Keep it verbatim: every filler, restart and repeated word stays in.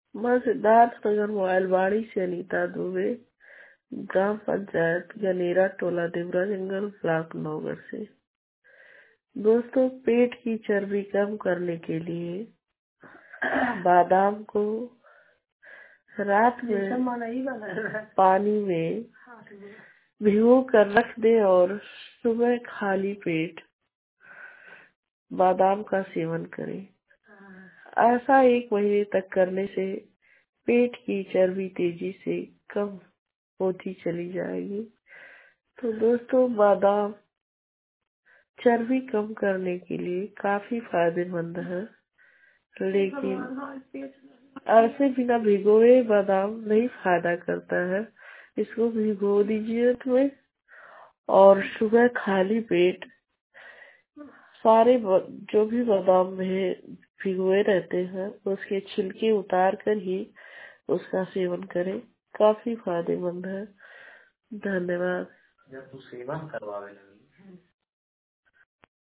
मैं सिद्धार्थ नगर मोबाइलवाड़ी से अनीता दुबे, ग्राम पंचायत गनेरा, टोला देवरा जंगल, ब्लॉक नौगढ़ से। दोस्तों, पेट की चर्बी कम करने के लिए बादाम को रात में पानी में भिगो कर रख दें और सुबह खाली पेट बादाम का सेवन करें। ऐसा एक महीने तक करने से पेट की चर्बी तेजी से कम होती चली जाएगी। तो दोस्तों, बादाम चर्बी कम करने के लिए काफी फायदेमंद है, लेकिन ऐसे बिना भिगोए बादाम नहीं फायदा करता है। इसको भिगो दीजिए तुम्हें और सुबह खाली पेट सारे ब- जो भी बादाम में भिगोए रहते हैं उसके छिलके उतार कर ही उसका सेवन करें। काफी फायदेमंद है। धन्यवाद।